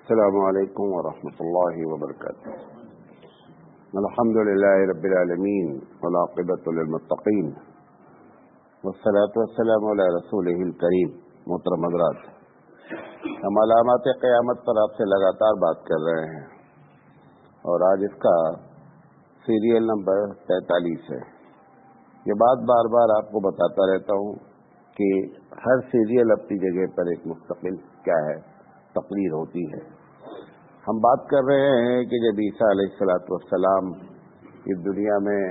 السلام علیکم ورحمۃ اللہ وبرکاتہ۔ الحمد للہ رب العالمین والعاقبۃ للمتقین والصلاۃ والسلام علی رسولہ الکریم۔ محترم حضرات، ہم علامات قیامت پر آپ سے لگاتار بات کر رہے ہیں اور آج اس کا سیریل نمبر 43 ہے۔ یہ بات بار بار آپ کو بتاتا رہتا ہوں کہ ہر سیریل اپنی جگہ پر ایک مستقل کیا ہے تقریر ہوتی ہے۔ ہم بات کر رہے ہیں کہ جب عیسیٰ علیہ السلام اس دنیا میں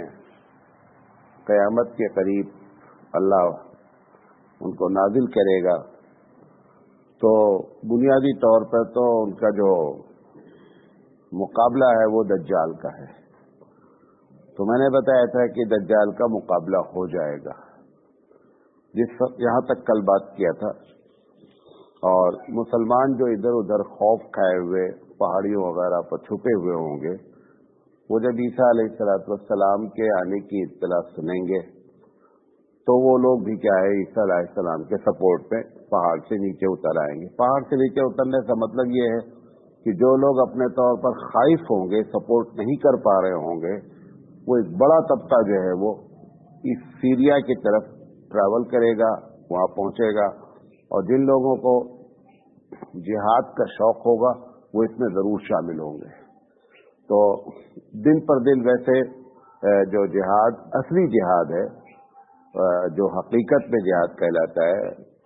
قیامت کے قریب اللہ ان کو نازل کرے گا تو بنیادی طور پر تو ان کا جو مقابلہ ہے وہ دجال کا ہے۔ تو میں نے بتایا تھا کہ دجال کا مقابلہ ہو جائے گا، جس وقت یہاں تک کل بات کیا تھا۔ اور مسلمان جو ادھر ادھر خوف کھائے ہوئے پہاڑیوں وغیرہ پر چھپے ہوئے ہوں گے، وہ جب عیسیٰ علیہ السلام کے آنے کی اطلاع سنیں گے تو وہ لوگ بھی کیا ہے عیسیٰ علیہ السلام کے سپورٹ میں پہاڑ سے نیچے اتر آئیں گے۔ پہاڑ سے نیچے اترنے کا مطلب یہ ہے کہ جو لوگ اپنے طور پر خائف ہوں گے، سپورٹ نہیں کر پا رہے ہوں گے، وہ ایک بڑا طبقہ جو ہے وہ اس سیریا کی طرف ٹریول کرے گا، وہاں پہنچے گا، اور جن لوگوں کو جہاد کا شوق ہوگا وہ اس میں ضرور شامل ہوں گے۔ تو دن پر دن ویسے جو جہاد اصلی جہاد ہے، جو حقیقت میں جہاد کہلاتا ہے،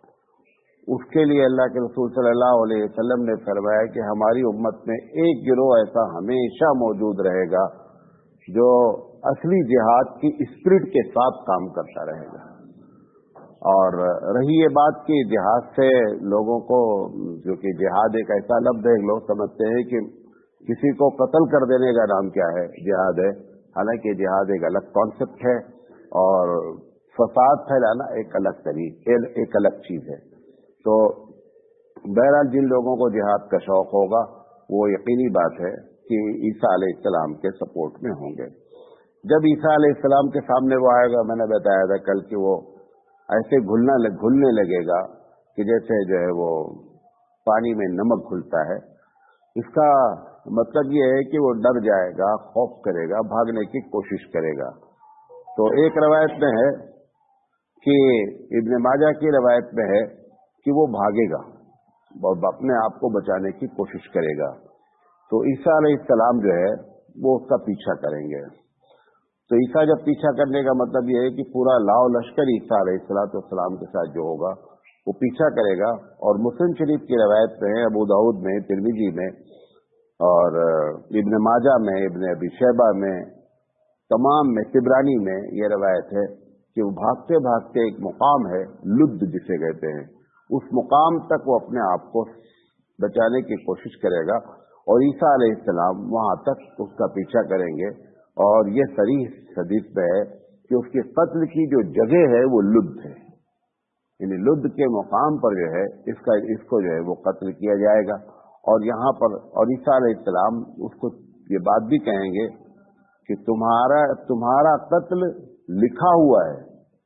اس کے لیے اللہ کے رسول صلی اللہ علیہ وسلم نے فرمایا کہ ہماری امت میں ایک گروہ ایسا ہمیشہ موجود رہے گا جو اصلی جہاد کی اسپرٹ کے ساتھ کام کرتا رہے گا۔ اور رہی یہ بات کہ جہاد سے لوگوں کو، جو کہ جہاد ایک ایسا لفظ ہے، لوگ سمجھتے ہیں کہ کسی کو قتل کر دینے کا نام کیا ہے، جہاد ہے۔ حالانکہ جہاد ایک الگ کانسیپٹ ہے اور فساد پھیلانا ایک الگ چیز ہے۔ تو بہرحال جن لوگوں کو جہاد کا شوق ہوگا وہ یقینی بات ہے کہ عیسیٰ علیہ السلام کے سپورٹ میں ہوں گے۔ جب عیسیٰ علیہ السلام کے سامنے وہ آئے گا، میں نے بتایا تھا کل کہ وہ ایسے گھلنے لگے گا کہ جیسے جو ہے وہ پانی میں نمک گھلتا ہے۔ اس کا مطلب یہ ہے کہ وہ ڈر جائے گا، خوف کرے گا، بھاگنے کی کوشش کرے گا۔ تو ایک روایت میں ہے کہ ابن ماجہ کی روایت میں ہے کہ وہ بھاگے گا اور اپنے آپ کو بچانے کی کوشش کرے گا۔ تو عیسیٰ علیہ السلام جو ہے وہ اس کا پیچھا کریں گے۔ تو عیسیٰ جب پیچھا کرنے کا مطلب یہ ہے کہ پورا لاؤ لشکر عیسیٰ علیہ السلام کے ساتھ جو ہوگا وہ پیچھا کرے گا۔ اور مسلم شریف کی روایت میں، ابو داؤد میں، ترمذی میں اور ابن ماجہ میں، ابن ابی شیبہ میں، تمام میں، طبرانی میں یہ روایت ہے کہ وہ بھاگتے بھاگتے ایک مقام ہے لد جسے کہتے ہیں، اس مقام تک وہ اپنے آپ کو بچانے کی کوشش کرے گا اور عیسیٰ علیہ السلام وہاں تک اس کا پیچھا کریں گے۔ اور یہ صریح حدیث میں ہے کہ اس کے قتل کی جو جگہ ہے وہ لد ہے، یعنی لد کے مقام پر جو ہے اس کو جو ہے وہ قتل کیا جائے گا۔ اور یہاں پر اور عیسیٰ علیہ السلام اس کو یہ بات بھی کہیں گے کہ تمہارا قتل لکھا ہوا ہے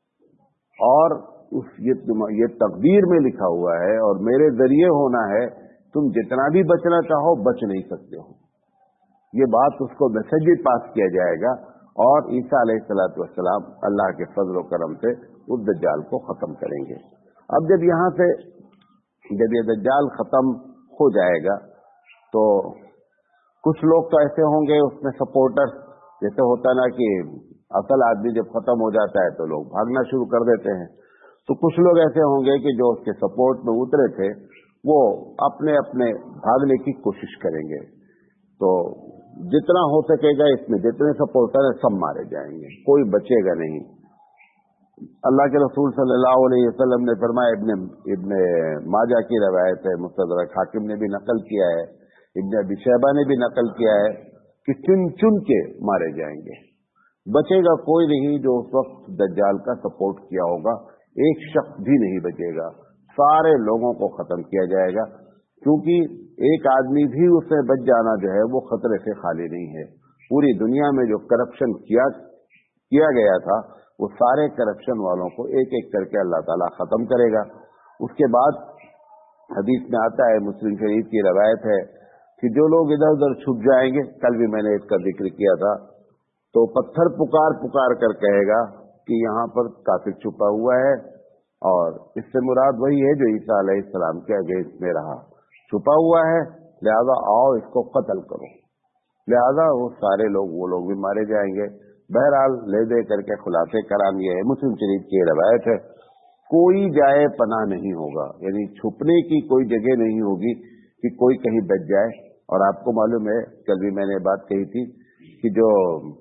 اور یہ تقدیر میں لکھا ہوا ہے اور میرے ذریعے ہونا ہے، تم جتنا بھی بچنا چاہو بچ نہیں سکتے ہو۔ یہ بات اس کو میسج بھی پاس کیا جائے گا اور عیسیٰ علیہ السلام اللہ کے فضل و کرم سے اس دجال کو ختم کریں گے۔ اب جب یہ دجال ختم ہو جائے گا تو کچھ لوگ تو ایسے ہوں گے اس میں سپورٹر، جیسے ہوتا نا کہ اصل آدمی جب ختم ہو جاتا ہے تو لوگ بھاگنا شروع کر دیتے ہیں، تو کچھ لوگ ایسے ہوں گے کہ جو اس کے سپورٹ میں اترے تھے وہ اپنے بھاگنے کی کوشش کریں گے۔ تو جتنا ہو سکے گا اس میں جتنے سپورٹر ہیں سب مارے جائیں گے، کوئی بچے گا نہیں۔ اللہ کے رسول صلی اللہ علیہ وسلم نے فرمایا، ابن ماجہ کی روایت ہے، مستدرک حاکم نے بھی نقل کیا ہے، ابن ابی شیبہ نے بھی نقل کیا ہے کہ چن کے مارے جائیں گے، بچے گا کوئی نہیں جو اس وقت دجال کا سپورٹ کیا ہوگا، ایک شخص بھی نہیں بچے گا، سارے لوگوں کو ختم کیا جائے گا، کیونکہ ایک آدمی بھی اس سے بچ جانا جو ہے وہ خطرے سے خالی نہیں ہے۔ پوری دنیا میں جو کرپشن کیا گیا تھا وہ سارے کرپشن والوں کو ایک ایک کر کے اللہ تعالیٰ ختم کرے گا۔ اس کے بعد حدیث میں آتا ہے، مسلم شریف کی روایت ہے کہ جو لوگ ادھر ادھر چھپ جائیں گے، کل بھی میں نے اس کا ذکر کیا تھا، تو پتھر پکار پکار کر کہے گا کہ یہاں پر کافر چھپا ہوا ہے، اور اس سے مراد وہی ہے جو عیسیٰ علیہ السلام کے اگینسٹ میں رہا، چھپا ہوا ہے، لہذا آؤ اس کو قتل کرو، لہذا وہ سارے لوگ، وہ لوگ بھی مارے جائیں گے۔ بہرحال لے دے کر کے خلاصے کرام یہ ہے، مسلم شریف کی روایت ہے، کوئی جائے پناہ نہیں ہوگا، یعنی چھپنے کی کوئی جگہ نہیں ہوگی کہ کوئی کہیں بچ جائے۔ اور آپ کو معلوم ہے، کل بھی میں نے بات کہی تھی کہ جو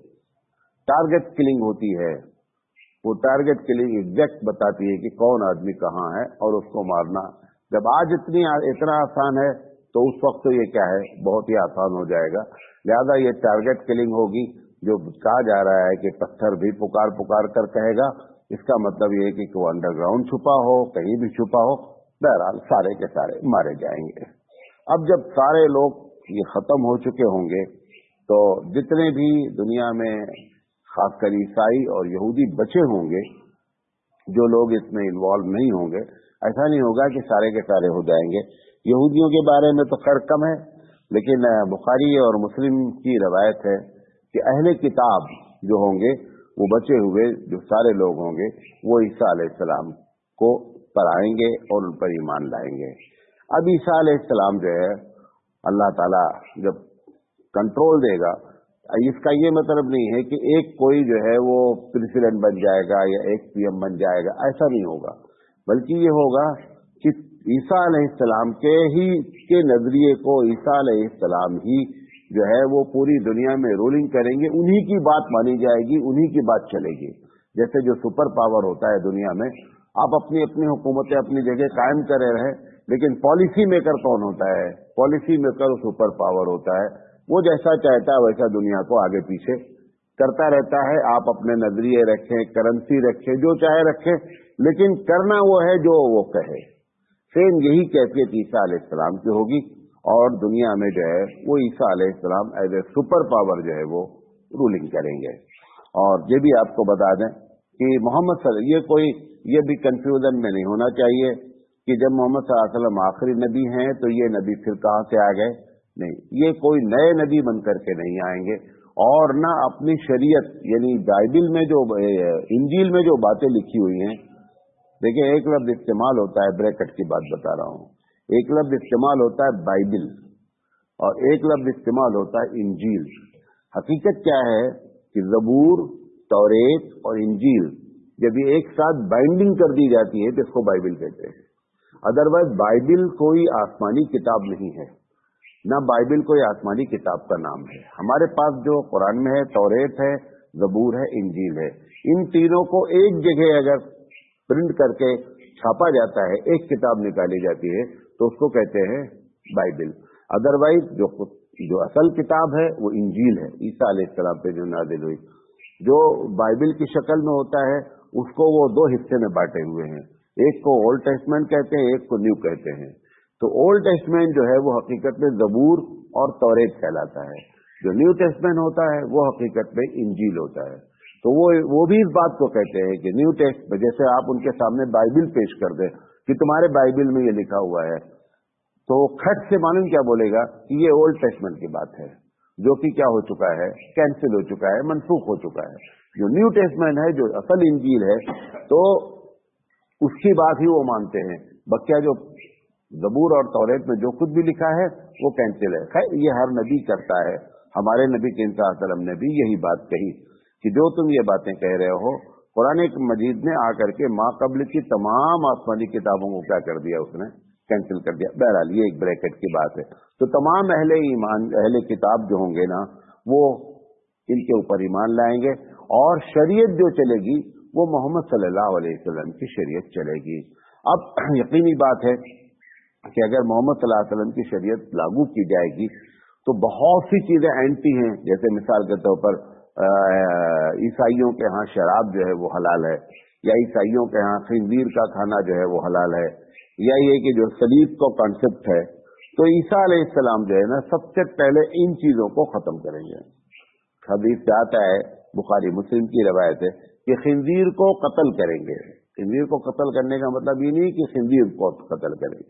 ٹارگٹ کلنگ ہوتی ہے، وہ ٹارگٹ کلنگ ایگزیکٹ بتاتی ہے کہ کون آدمی کہاں ہے اور اس کو مارنا۔ جب آج اتنا آسان ہے تو اس وقت تو یہ کیا ہے، بہت ہی آسان ہو جائے گا۔ لہذا یہ ٹارگٹ کلنگ ہوگی۔ جو کہا جا رہا ہے کہ پتھر بھی پکار پکار کر کہے گا، اس کا مطلب یہ ہے کہ وہ انڈر گراؤنڈ چھپا ہو، کہیں بھی چھپا ہو، بہرحال سارے کے سارے مارے جائیں گے۔ اب جب سارے لوگ یہ ختم ہو چکے ہوں گے تو جتنے بھی دنیا میں خاص کر عیسائی اور یہودی بچے ہوں گے، جو لوگ اس میں انوالو نہیں ہوں گے، ایسا نہیں ہوگا کہ سارے کے سارے ہو جائیں گے۔ یہودیوں کے بارے میں تو خیر کم ہے، لیکن بخاری اور مسلم کی روایت ہے کہ اہل کتاب جو ہوں گے، وہ بچے ہوئے جو سارے لوگ ہوں گے، وہ عیسیٰ علیہ السلام کو پر آئیں گے اور ان پر ایمان لائیں گے۔ اب عیسیٰ علیہ السلام جو ہے، اللہ تعالیٰ جب کنٹرول دے گا، اس کا یہ مطلب نہیں ہے کہ ایک کوئی جو ہے وہ پریزیڈنٹ بن جائے گا یا ایک پی ایم بن جائے گا، ایسا نہیں ہوگا، بلکہ یہ ہوگا کہ عیسیٰ علیہ السلام کے نظریے کو عیسیٰ علیہ السلام ہی جو ہے وہ پوری دنیا میں رولنگ کریں گے، انہی کی بات مانی جائے گی، انہی کی بات چلے گی۔ جیسے جو سپر پاور ہوتا ہے دنیا میں، آپ اپنی اپنی حکومتیں اپنی جگہ قائم کرے رہے، لیکن پالیسی میکر کون ہوتا ہے؟ پالیسی میکر سپر پاور ہوتا ہے، وہ جیسا چاہتا ہے ویسا دنیا کو آگے پیچھے کرتا رہتا ہے۔ آپ اپنے نظریے رکھیں، کرنسی رکھیں، جو چاہے رکھیں، لیکن کرنا وہ ہے جو وہ کہے۔ سیم یہی کیفیت عیسیٰ علیہ السلام کی ہوگی، اور دنیا میں جو ہے وہ عیسیٰ علیہ السلام ایز اے سپر پاور جو ہے وہ رولنگ کریں گے۔ اور یہ بھی آپ کو بتا دیں کہ محمد صلی اللہ علیہ وسلم، یہ بھی کنفیوژن میں نہیں ہونا چاہیے کہ جب محمد صلی اللہ علیہ وسلم آخری نبی ہیں تو یہ نبی پھر کہاں سے آ گئے؟ نہیں، یہ کوئی نئے نبی بن کر کے نہیں آئیں گے، اور نہ اپنی شریعت یعنی بائبل میں جو انجیل میں جو باتیں لکھی ہوئی ہیں۔ دیکھیں، ایک لفظ استعمال ہوتا ہے، بریکٹ کی بات بتا رہا ہوں، ایک لفظ استعمال ہوتا ہے بائبل اور ایک لفظ استعمال ہوتا ہے انجیل۔ حقیقت کیا ہے کہ زبور، توریت اور انجیل جب یہ ایک ساتھ بائنڈنگ کر دی جاتی ہے تو اس کو بائبل کہتے ہیں۔ ادروائز بائبل کوئی آسمانی کتاب نہیں ہے، نہ بائبل کوئی آسمانی کتاب کا نام ہے۔ ہمارے پاس جو قرآن میں ہے، توریت ہے، زبور ہے، انجیل ہے، ان تینوں کو ایک جگہ اگر پرنٹ کر کے چھاپا جاتا ہے، ایک کتاب نکالی جاتی ہے، تو اس کو کہتے ہیں بائبل۔ ادروائز جو اصل کتاب ہے وہ انجیل ہے، عیسیٰ علیہ السلام پہ جو نازل ہوئی۔ جو بائبل کی شکل میں ہوتا ہے اس کو وہ دو حصے میں بانٹے ہوئے ہیں، ایک کو اولڈ ٹیسٹمنٹ کہتے ہیں، ایک کو نیو کہتے ہیں۔ تو اولڈ ٹیسٹمنٹ جو ہے وہ حقیقت میں زبور اور توریت کہلاتا ہے، جو نیو ٹیسٹمنٹ ہوتا ہے وہ حقیقت میں انجیل ہوتا ہے۔ تو وہ بھی اس بات کو کہتے ہیں کہ نیو ٹیسٹ، جیسے آپ ان کے سامنے بائبل پیش کر دیں کہ تمہارے بائبل میں یہ لکھا ہوا ہے، تو کھٹ سے معلوم کیا بولے گا کہ یہ اولڈ ٹیسٹمنٹ کی بات ہے، جو کہ کیا ہو چکا ہے، کینسل ہو چکا ہے، منسوخ ہو چکا ہے۔ جو نیو ٹیسٹمنٹ ہے، جو اصل انجیل ہے، تو اس کی بات ہی وہ مانتے ہیں، بقیہ جو زبور اور توریت میں جو کچھ بھی لکھا ہے وہ کینسل ہے۔ خیر، یہ ہر نبی کرتا ہے، ہمارے نبی کریم صلی اللہ علیہ وسلم نے بھی یہی بات کہی کہ جو تم یہ باتیں کہہ رہے ہو، قرآن مجید نے آ کر کے ماں قبل کی تمام آسمانی کتابوں کو کیا کر دیا، اس نے کینسل کر دیا۔ بہرحال یہ ایک بریکٹ کی بات ہے۔ تو تمام اہل ایمان، اہل کتاب جو ہوں گے نا، وہ ان کے اوپر ایمان لائیں گے، اور شریعت جو چلے گی وہ محمد صلی اللہ علیہ وسلم کی شریعت چلے گی۔ اب یقینی بات ہے کہ اگر محمد صلی اللہ علیہ وسلم کی شریعت لاگو کی جائے گی تو بہت سی چیزیں اینٹی ہیں، جیسے مثال کے طور پر عیسائیوں کے ہاں شراب جو ہے وہ حلال ہے، یا عیسائیوں کے ہاں خنزیر کا کھانا جو ہے وہ حلال ہے، یا یہ کہ جو سلیب کا کانسیپٹ ہے، تو عیسیٰ علیہ السلام جو ہے نا سب سے پہلے ان چیزوں کو ختم کریں گے۔ حدیث سے آتا ہے، بخاری مسلم کی روایت ہے کہ خنزیر کو قتل کریں گے۔ خنزیر کو قتل کرنے کا مطلب یہ نہیں کہ خنزیر کو قتل کریں گے،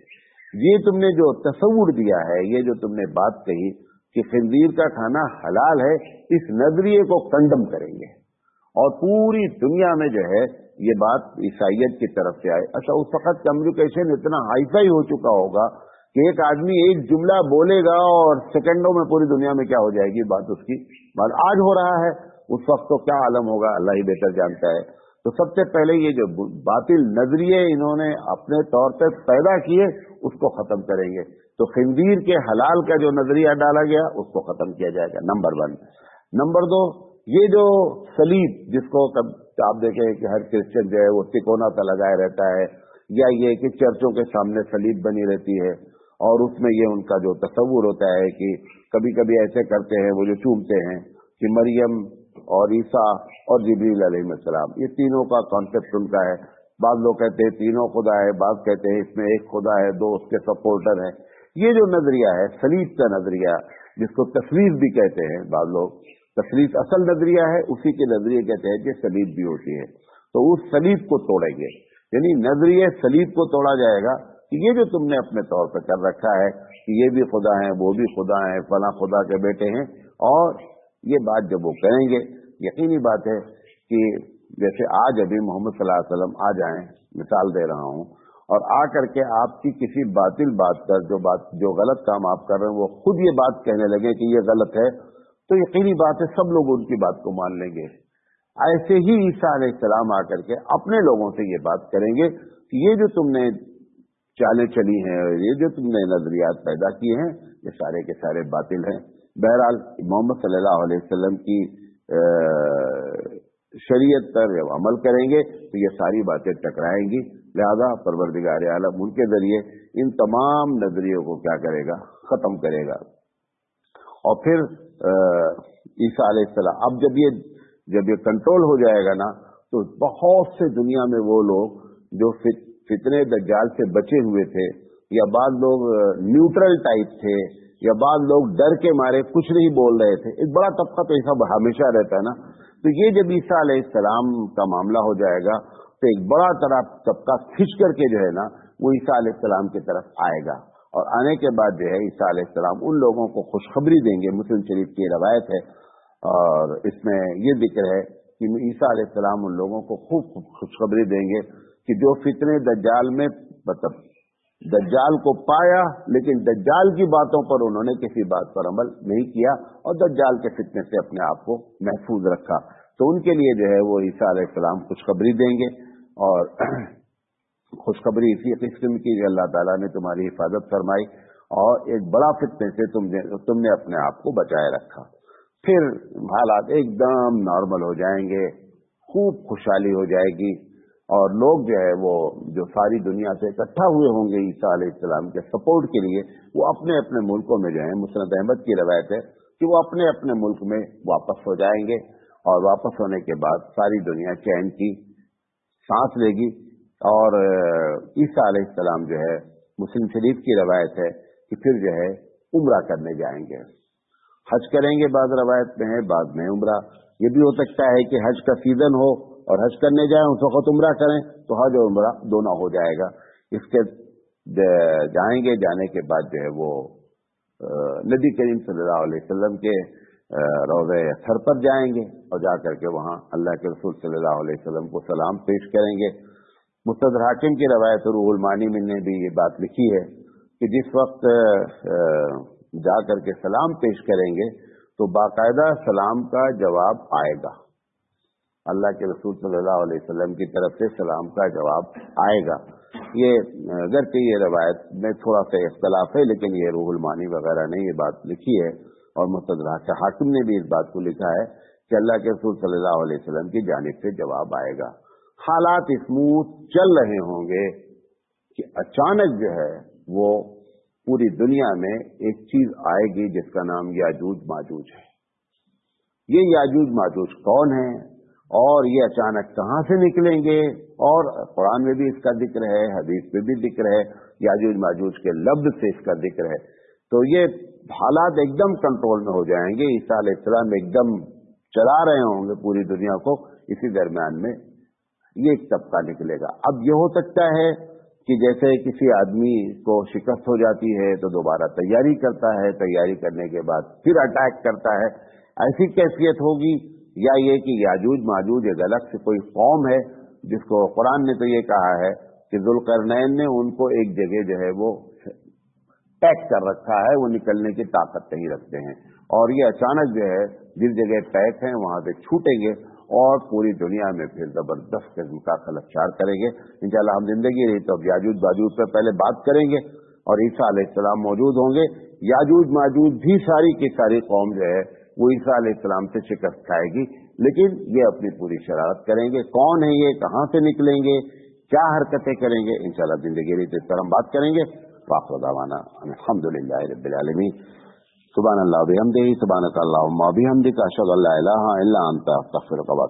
یہ تم نے جو تصور دیا ہے، یہ جو تم نے بات کہی کہ خنزیر کا کھانا حلال ہے، اس نظریے کو کنڈم کریں گے اور پوری دنیا میں جو ہے یہ بات عیسائیت کی طرف سے آئے۔ اچھا، اس وقت کمیونیکیشن اتنا ہائی فائی ہو چکا ہوگا کہ ایک آدمی ایک جملہ بولے گا اور سیکنڈوں میں پوری دنیا میں کیا ہو جائے گی بات، اس کی بات آج ہو رہا ہے، اس وقت تو کیا عالم ہوگا اللہ ہی بہتر جانتا ہے۔ تو سب سے پہلے یہ جو باطل نظریے انہوں نے اپنے طور پہ پیدا کیے اس کو ختم کریں گے۔ تو خنزیر کے حلال کا جو نظریہ ڈالا گیا اس کو ختم کیا جائے گا، نمبر 1۔ نمبر 2، یہ جو صلیب جس کو آپ دیکھیں کہ ہر کرسچن جو ہے وہ تکونا سا لگائے رہتا ہے، یا یہ کہ چرچوں کے سامنے صلیب بنی رہتی ہے اور اس میں یہ ان کا جو تصور ہوتا ہے کہ کبھی کبھی ایسے کرتے ہیں وہ جو چومتے ہیں کہ مریم اور عیسیٰ اور جبریل علیہ السلام، یہ تینوں کا کانسیپٹ ان کا ہے۔ بعض لوگ کہتے ہیں تینوں خدا ہے، بعض کہتے ہیں اس میں ایک خدا ہے، 2 اس کے سپورٹر ہیں۔ یہ جو نظریہ ہے صلیب کا نظریہ، جس کو تثلیث بھی کہتے ہیں بعض لوگ، تثلیث اصل نظریہ ہے، اسی کے نظریے کہتے ہیں کہ صلیب بھی ہوتی ہے، تو اس صلیب کو توڑیں گے، یعنی نظریہ صلیب کو توڑا جائے گا کہ یہ جو تم نے اپنے طور پہ کر رکھا ہے کہ یہ بھی خدا ہیں، وہ بھی خدا ہیں، فلاں خدا کے بیٹے ہیں، اور یہ بات جب وہ کریں گے، یقینی بات ہے کہ جیسے آج ابھی محمد صلی اللہ علیہ وسلم آ جائیں، مثال دے رہا ہوں، اور آ کر کے آپ کی کسی باطل بات پر جو غلط کام آپ کر رہے ہیں وہ خود یہ بات کہنے لگے کہ یہ غلط ہے، تو یقینی بات ہے سب لوگ ان کی بات کو مان لیں گے۔ ایسے ہی عیسیٰ علیہ السلام آ کر کے اپنے لوگوں سے یہ بات کریں گے کہ یہ جو تم نے چالیں چلی ہیں اور یہ جو تم نے نظریات پیدا کیے ہیں یہ سارے کے سارے باطل ہیں۔ بہرحال محمد صلی اللہ علیہ وسلم کی شریعت پر جب عمل کریں گے تو یہ ساری باتیں ٹکرائیں گی، لہذا پروردگار عالم ان کے ذریعے ان تمام نظریوں کو کیا کرے گا، ختم کرے گا۔ اور پھر عیسیٰ علیہ السلام اب جب یہ کنٹرول ہو جائے گا نا، تو بہت سے دنیا میں وہ لوگ جو فتنے دجال سے بچے ہوئے تھے، یا بعض لوگ نیوٹرل ٹائپ تھے، یا بعض لوگ ڈر کے مارے کچھ نہیں بول رہے تھے، ایک بڑا طبقہ تو ایسا ہمیشہ رہتا ہے نا، تو یہ جب عیسیٰ علیہ السلام کا معاملہ ہو جائے گا تو ایک بڑا طبقہ کھنچ کر کے جو ہے نا وہ عیسیٰ علیہ السلام کی طرف آئے گا، اور آنے کے بعد جو ہے عیسیٰ علیہ السلام ان لوگوں کو خوشخبری دیں گے۔ مسلم شریف کی روایت ہے اور اس میں یہ ذکر ہے کہ عیسیٰ علیہ السلام ان لوگوں کو خوب خوشخبری دیں گے کہ جو فتنے دجال میں مطلب دجال کو پایا لیکن دجال کی باتوں پر انہوں نے کسی بات پر عمل نہیں کیا اور دجال کے فتنے سے اپنے آپ کو محفوظ رکھا، تو ان کے لیے جو ہے وہ عیسیٰ علیہ السلام خوشخبری دیں گے، اور خوشخبری اسی قسم کی کہ اللہ تعالیٰ نے تمہاری حفاظت فرمائی اور ایک بڑا فتنے سے تم نے اپنے آپ کو بچائے رکھا۔ پھر حالات ایک دم نارمل ہو جائیں گے، خوب خوشحالی ہو جائے گی، اور لوگ جو ہے وہ جو ساری دنیا سے اکٹھا ہوئے ہوں گے عیسیٰ علیہ السلام کے سپورٹ کے لیے، وہ اپنے اپنے ملکوں میں جو ہے، مسند احمد کی روایت ہے کہ وہ اپنے اپنے ملک میں واپس ہو جائیں گے، اور واپس ہونے کے بعد ساری دنیا چین کی سانس لے گی، اور عیسیٰ علیہ السلام جو ہے مسلم شریف کی روایت ہے کہ پھر جو ہے عمرہ کرنے جائیں گے، حج کریں گے، بعض روایت میں ہے بعض میں عمرہ۔ یہ بھی ہو سکتا ہے کہ حج کا سیزن ہو اور حج کرنے جائیں اس وقت عمرہ کریں تو حج اور عمرہ دونوں ہو جائے گا۔ اس کے جائیں گے، جانے کے بعد جو ہے وہ نبی کریم صلی اللہ علیہ وسلم کے روضہ اثر پر جائیں گے اور جا کر کے وہاں اللہ کے رسول صلی اللہ علیہ وسلم کو سلام پیش کریں گے۔ مستدرک حاکم کی روایت روح المعانی میں نے بھی یہ بات لکھی ہے کہ جس وقت جا کر کے سلام پیش کریں گے تو باقاعدہ سلام کا جواب آئے گا، اللہ کے رسول صلی اللہ علیہ وسلم کی طرف سے سلام کا جواب آئے گا۔ یہ اگرچہ یہ روایت میں تھوڑا سا اختلاف ہے، لیکن یہ روح المعانی وغیرہ نے یہ بات لکھی ہے، اور مستدرک حاکم نے بھی اس بات کو لکھا ہے کہ اللہ کے رسول صلی اللہ علیہ وسلم کی جانب سے جواب آئے گا۔ حالات اسموتھ چل رہے ہوں گے کہ اچانک جو ہے وہ پوری دنیا میں ایک چیز آئے گی جس کا نام یاجوج ماجوج ہے۔ یہ یاجوج ماجوج کون ہیں اور یہ اچانک کہاں سے نکلیں گے، اور قرآن میں بھی اس کا ذکر ہے، حدیث میں بھی ذکر ہے، یاجوج ماجوج کے لفظ سے اس کا ذکر ہے۔ تو یہ حالات ایک دم کنٹرول میں ہو جائیں گے، عیسیٰ علیہ السلام ایک دم چلا رہے ہوں گے پوری دنیا کو، اسی درمیان میں یہ ایک طبقہ نکلے گا۔ اب یہ ہو سکتا ہے کہ جیسے کسی آدمی کو شکست ہو جاتی ہے تو دوبارہ تیاری کرتا ہے، تیاری کرنے کے بعد پھر اٹیک کرتا ہے، ایسی کیفیت ہوگی، یا یہ کہ یاجوج ماجوج ایک الگ سے کوئی قوم ہے جس کو قرآن نے تو یہ کہا ہے کہ ذوالقرنین نے ان کو ایک جگہ جو ہے وہ پیک کر رکھا ہے، وہ نکلنے کی طاقت نہیں رکھتے ہیں، اور یہ اچانک جو ہے جس جگہ پیک ہیں وہاں سے چھوٹیں گے اور پوری دنیا میں پھر زبردست قسم کا خلفشار کریں گے۔ انشاءاللہ ہم زندگی رہی تو اب یاجوج ماجوج پہ پہلے بات کریں گے، اور عیسیٰ علیہ السلام موجود ہوں گے۔ یاجوج ماجوج بھی ساری کی ساری قوم جو ہے وہ عیسیٰ علیہ السلام سے شکست کھائے گی، لیکن یہ اپنی پوری شرارت کریں گے۔ کون ہے یہ، کہاں سے نکلیں گے، کیا حرکتیں کریں گے، انشاءاللہ زندگی رہی تو اس پر ہم بات کریں گے۔ وآخر دعوانا الحمدللہ رب العالمین۔ سبحان اللہ وبحمدہ، سبحانک اللہم وبحمدک، اشہد ان لا الہ الا انت، استغفرک۔